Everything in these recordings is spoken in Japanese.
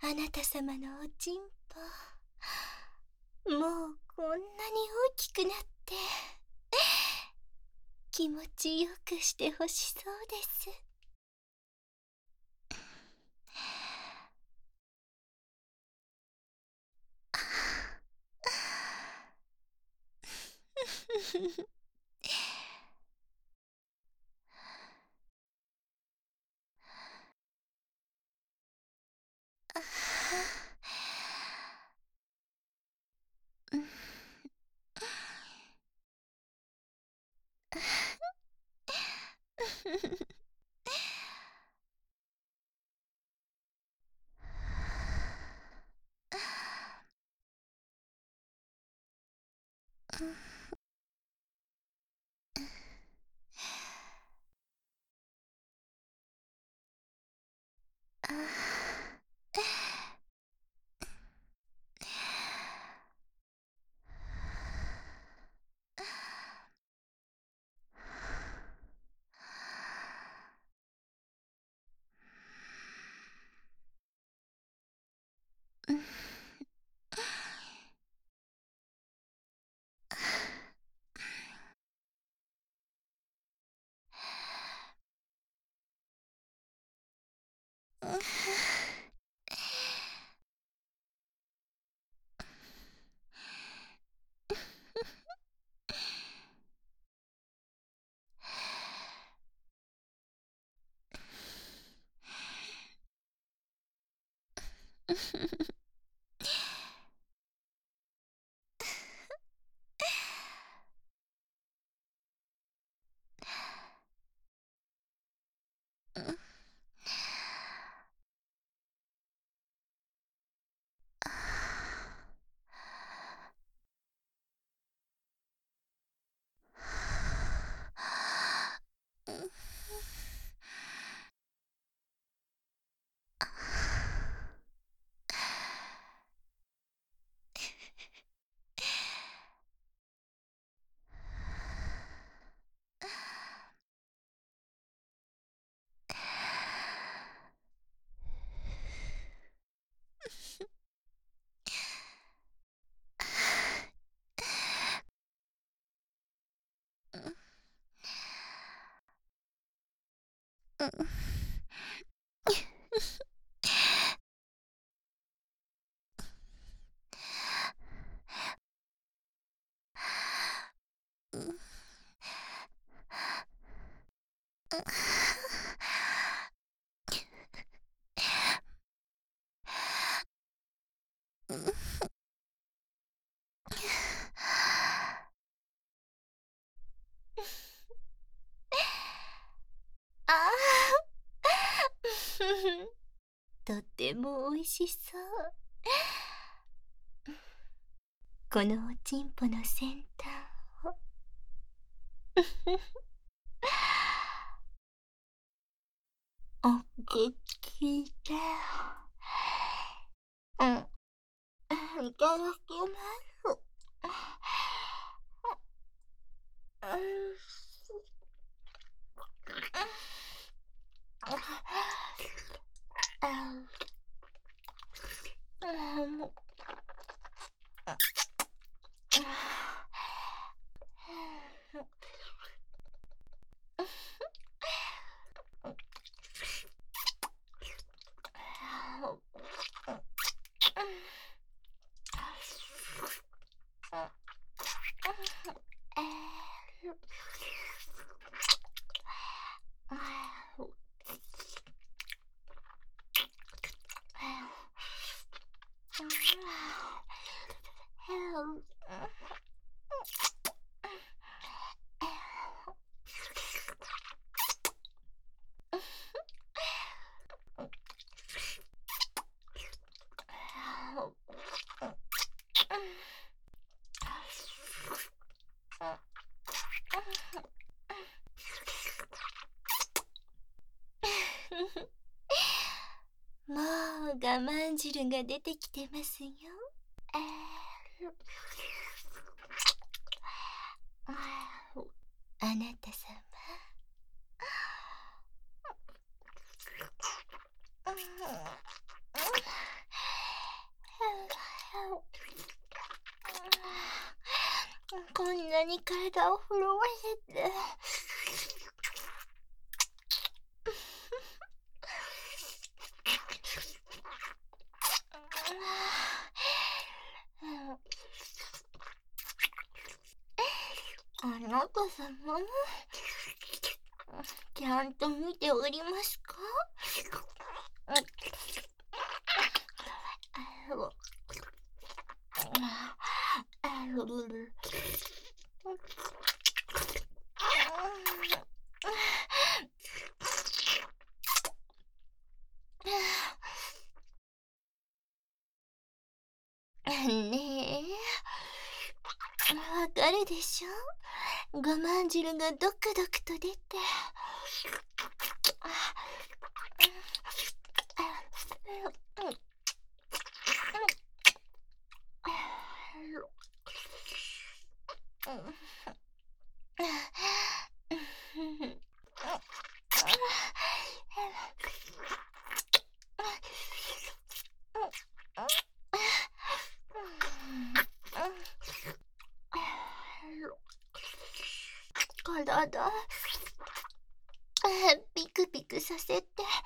あなた様のおちんぽ、もうこんなに大きくなって気持ちよくしてほしそうです。ああとてもおいしそう。このおちんぽの先端をお口で、いただきます。もう我慢汁が出てきてますよ。あなた様、 こんなに体を震わせて。あなた様、ちゃんと見ておりますか？ねえ、わかるでしょ？我慢汁がドクドクと出て。体ピクピクさせて。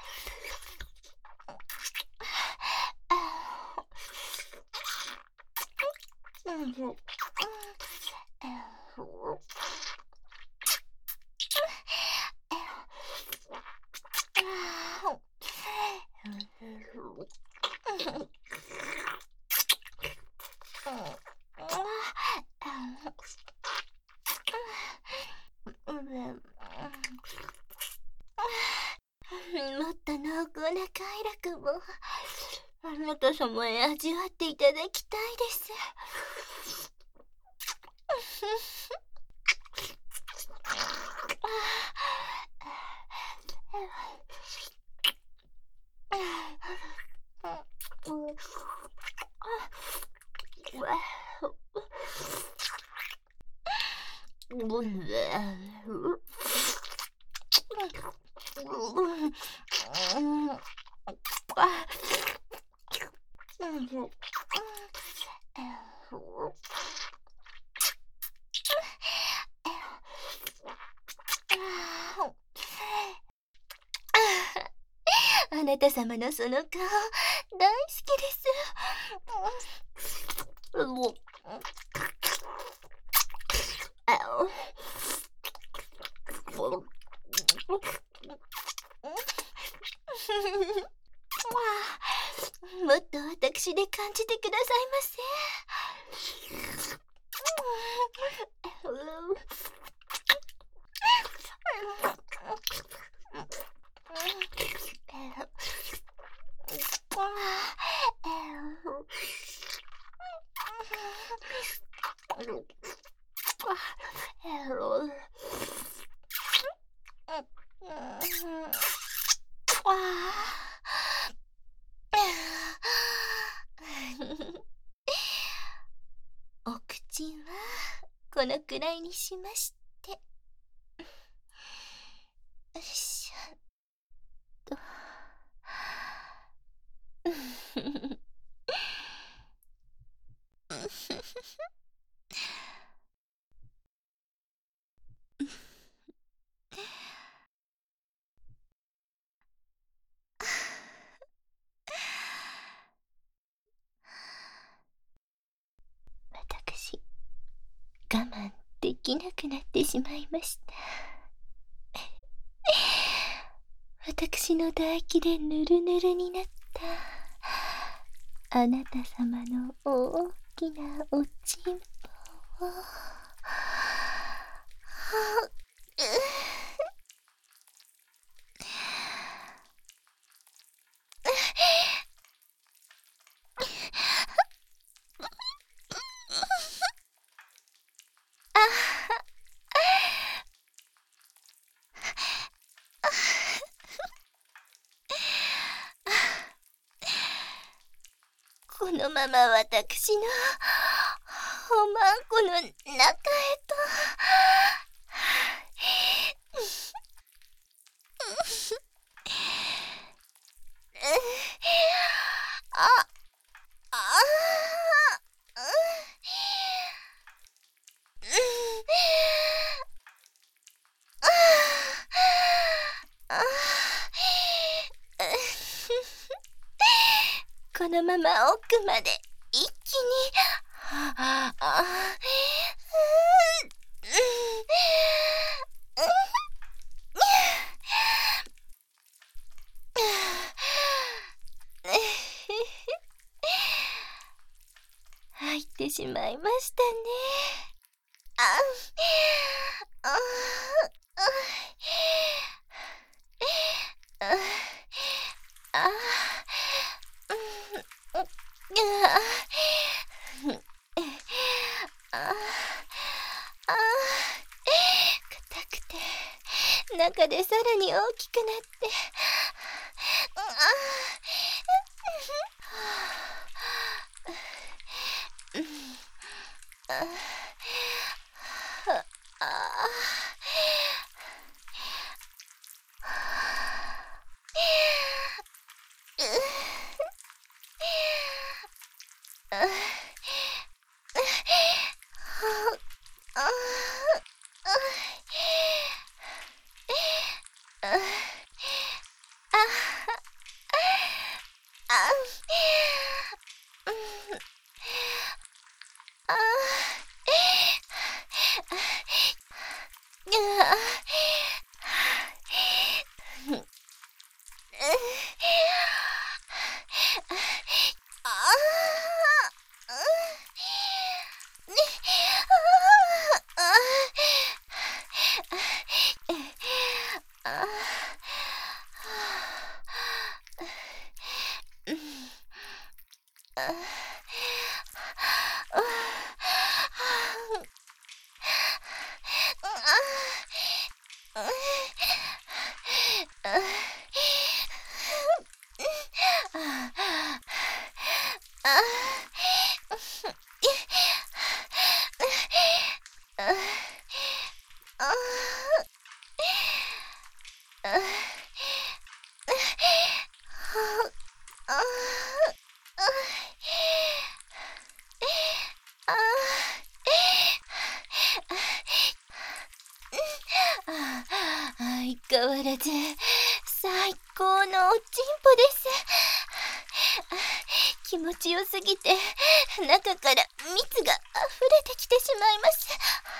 もっと濃厚な快楽をあなた様へ味わっていただきたいです。あなた様のその顔、大好きです。もっと私で感じてくださいませ。お口はこのくらいにしまして。よいしょっと。私、我慢できなくなってしまいました。私の唾液でぬるぬるになったあなた様の大きなおちんぽをこのまま私のおまんこの中へと。あ、あ、 このまま奥まで一気に。入ってしまいましたね。硬くて中でさらに大きくなって、相変わらず最高のおちんぽです。気持ちよすぎて中から蜜が溢れてきてしまいます。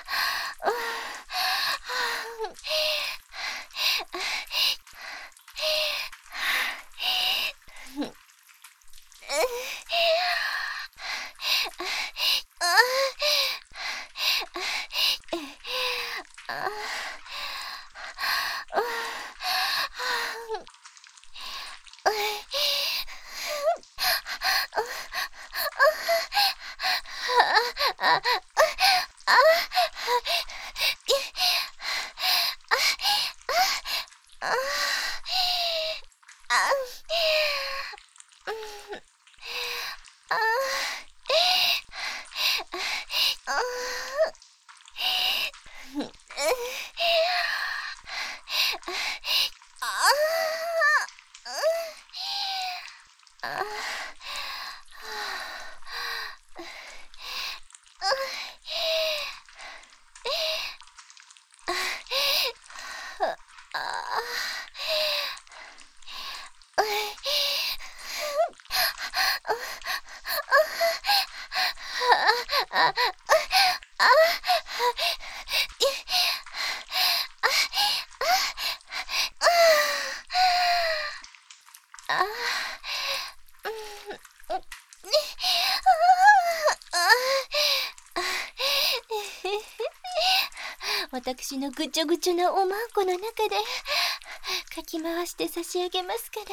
私のぐちょぐちょなおまんこの中でかき回して差し上げますから。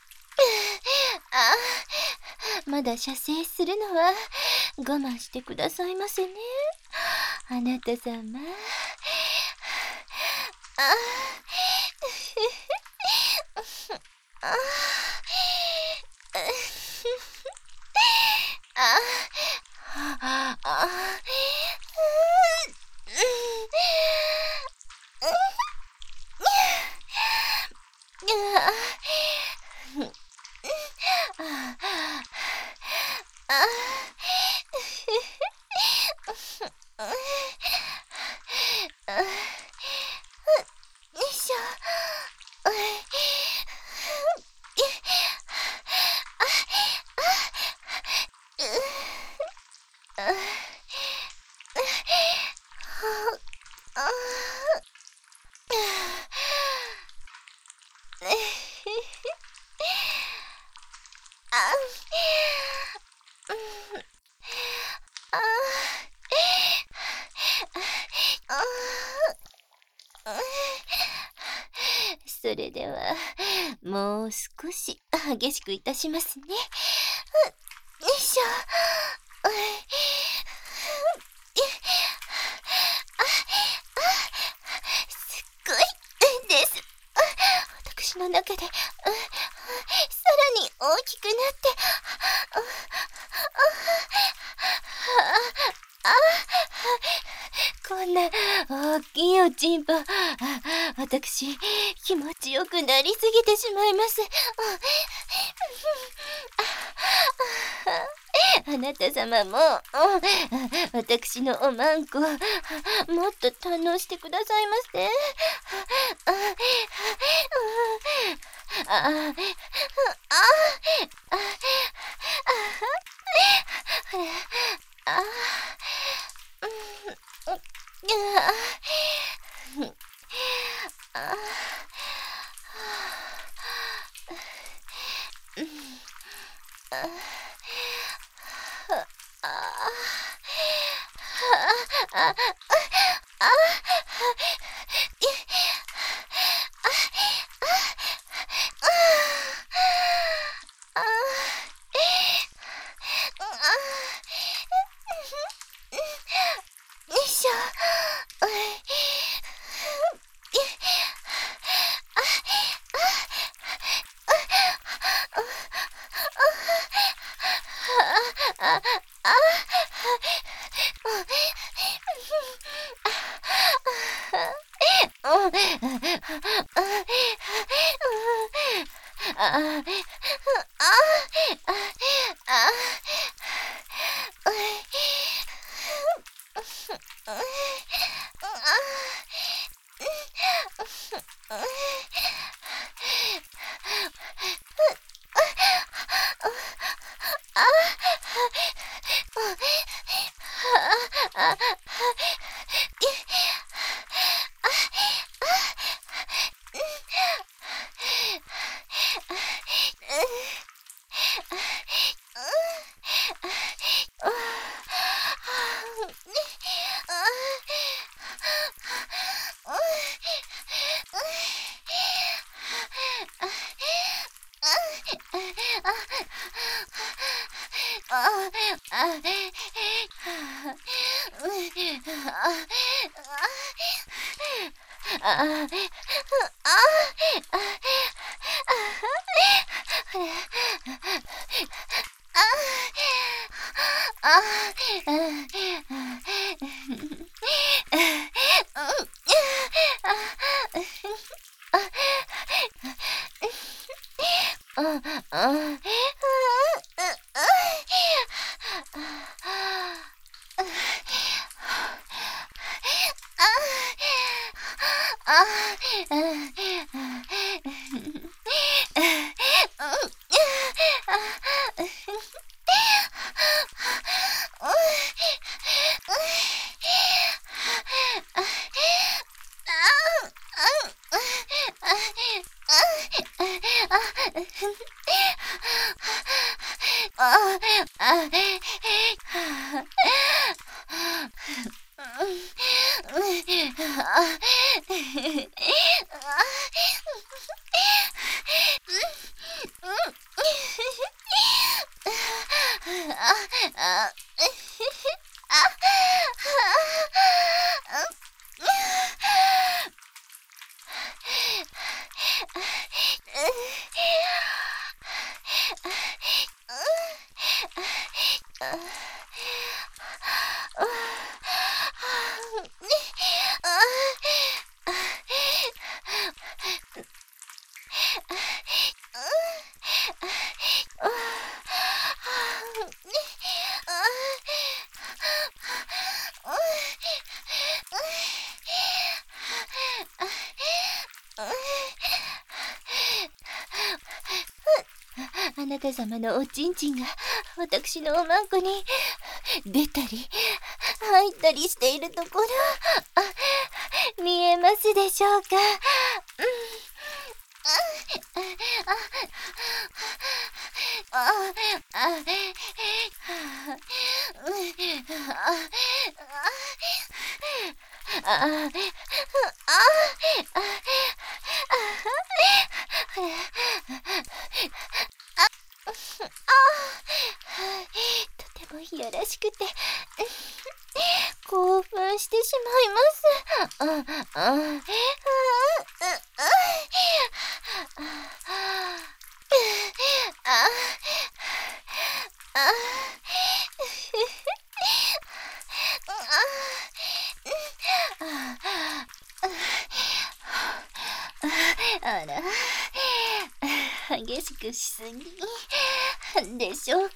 まだ射精するのは我慢してくださいませね、あなた様。 それでは、もう少し激しくいたしますね。よいしょ。ういすっごいです。私の中で、さらに大きくなって、こんな大きいおちんぽ、私、気持ちよくなりすぎてしまいます。あなた様も、私のおまんこ、もっと堪能してくださいませ。よいしょ。あなた様のおちんちんが私のおまんこに出たり入ったりしているところ、見えますでしょうか。 やらしくて興奮してしまいます。あら、激しくしすぎでしょうか。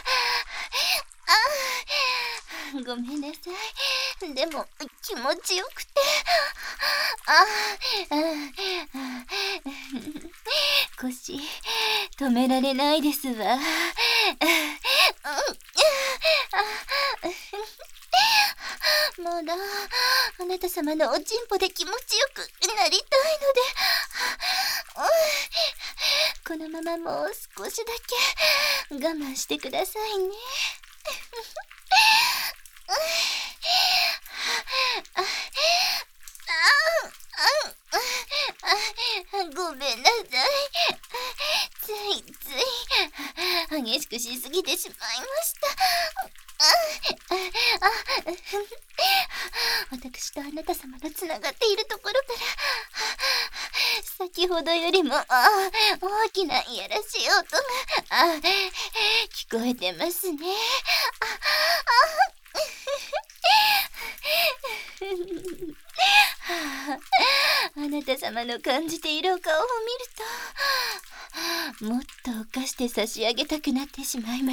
ごめんなさい。でも気持ちよくて、腰止められないですわ。まだあなた様のおちんぽで気持ちよくなりたいので、このままもう少しだけ我慢してくださいね。ごめんなさい。ついつい激しくしすぎてしまいました。私とあなた様がつながっているところから先ほどよりも大きないやらしい音が聞こえてますね。あなた様の感じているお顔を見ると、もっと犯して差し上げたくなってしまいます。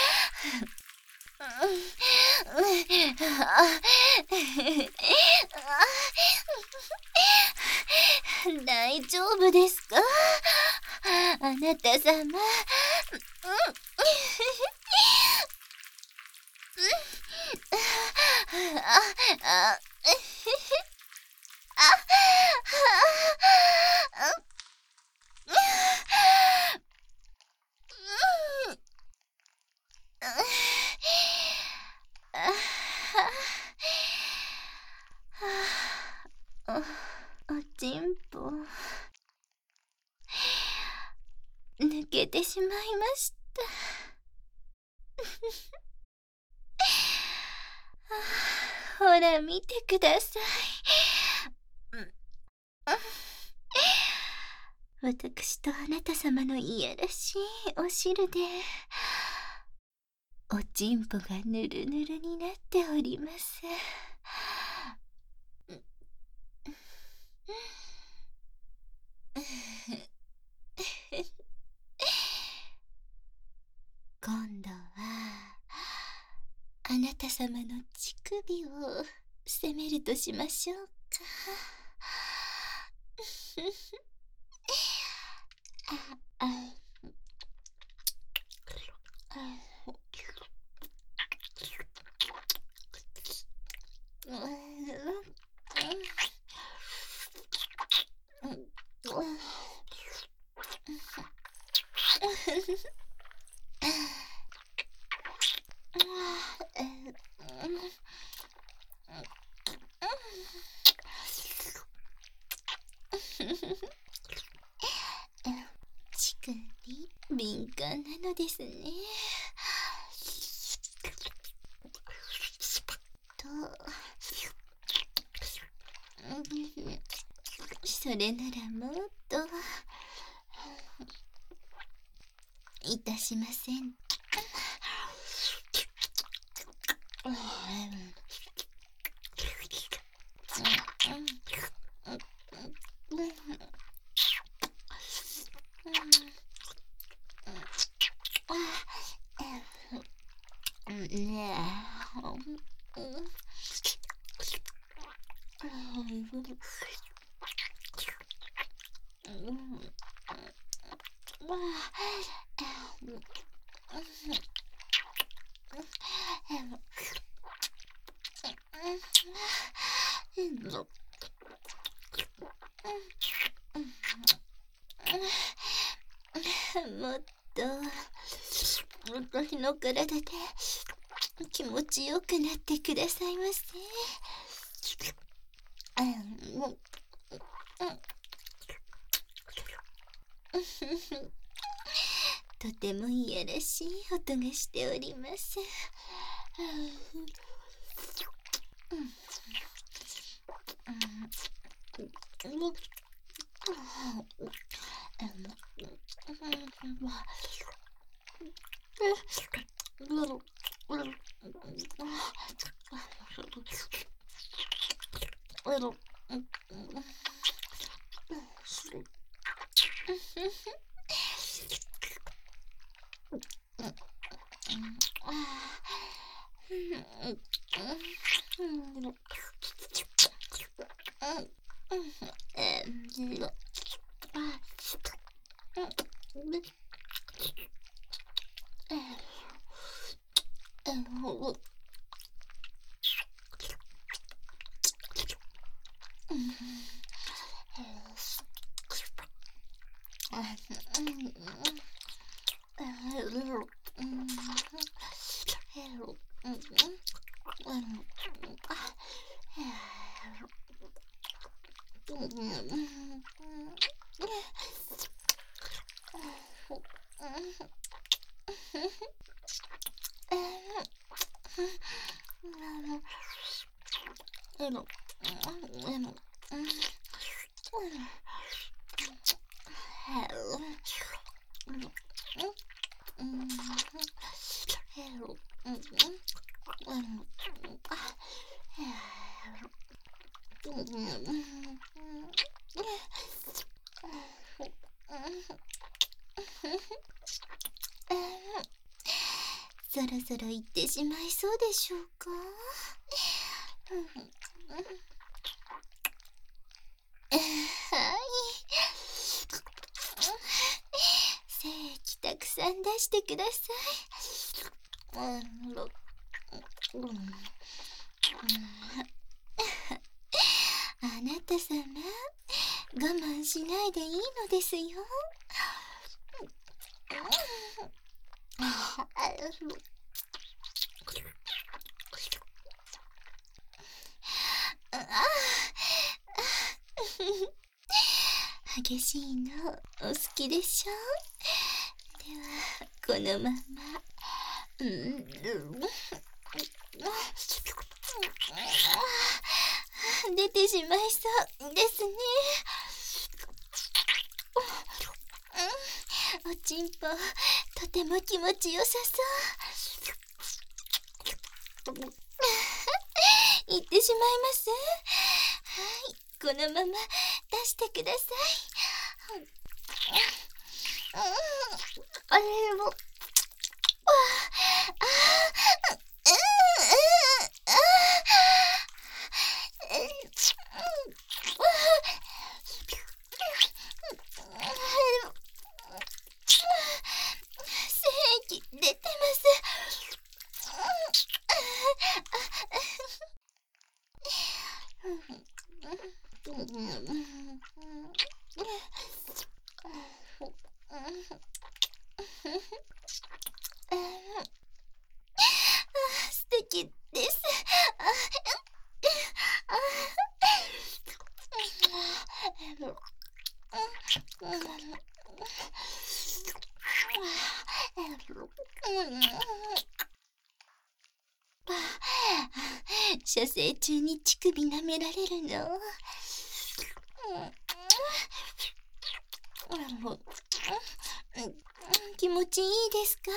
大丈夫ですか、あなた様。おちんぽ抜けてしまいました。ほら見てください。私とあなた様のいやらしいお汁でおちんぽがぬるぬるになっております。今度はあなた様の乳首を責めるとしましょうか。乳首敏感なのですね。それならもっといたしません。ねもっと私の体で気持ちよくなってくださいませ。 とてもいやらしい音がしております。そろそろ行ってしまいそうでしょうか。はい。精液たくさん出してください。あなた様、我慢しないでいいのですよ。激しいのお好きでしょう。ではこのまま出てしまいそうですね。おちんぽとても気持ちよさそう。行ってしまいます。はい、このまま出してください。あれも精液出てます。素敵です。射精中に乳首舐められるの。気持ちいいですか？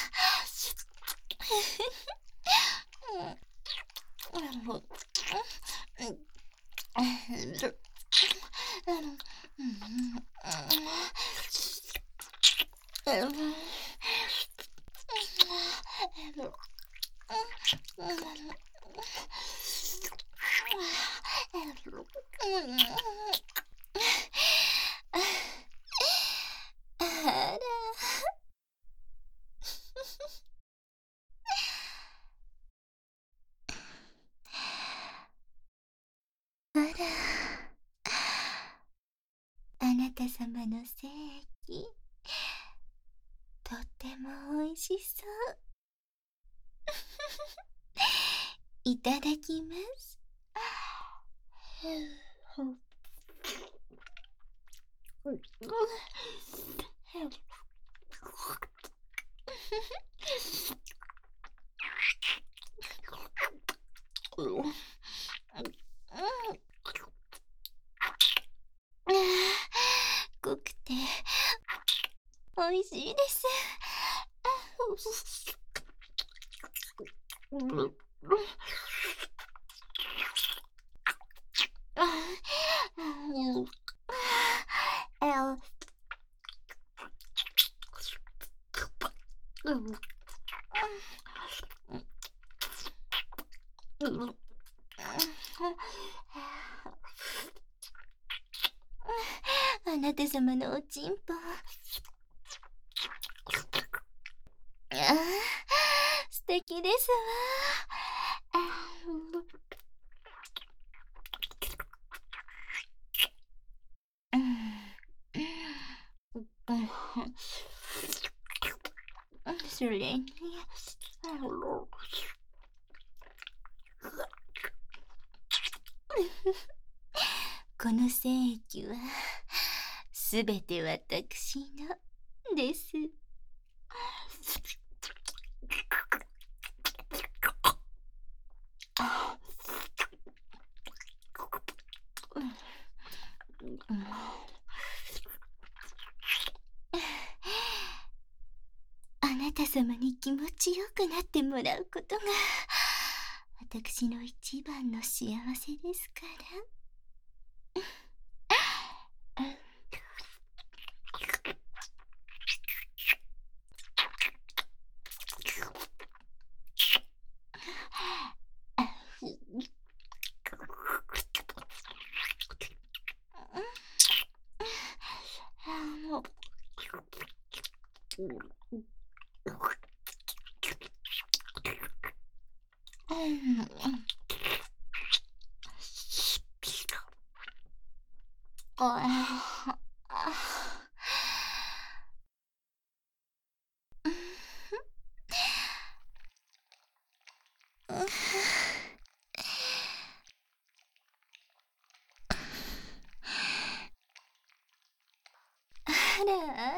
あら。あら、あなた様の精液、とってもおいしそう。いただきます。 濃くて美味しいです。あなた様のおちんぽ。素敵ですわ。それにこの精液はすべて私のです。あなた様に気持ちよくなってもらうことが私の一番の幸せですから。あらあら、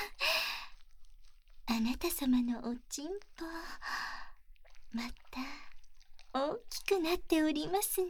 あなた様のおちんぽまた大きくなっておりますね。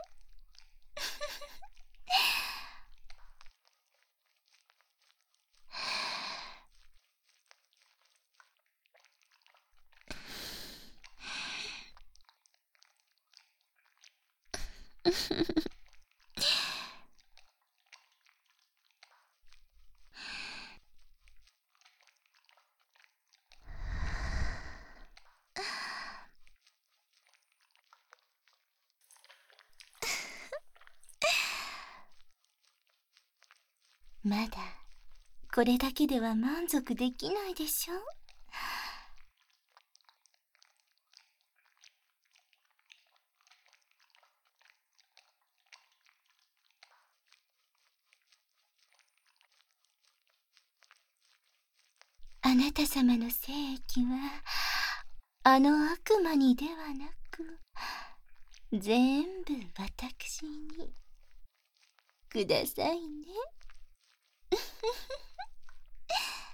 まだこれだけでは満足できないでしょ。あなた様の精液はあの悪魔にではなく全部私にくださいね。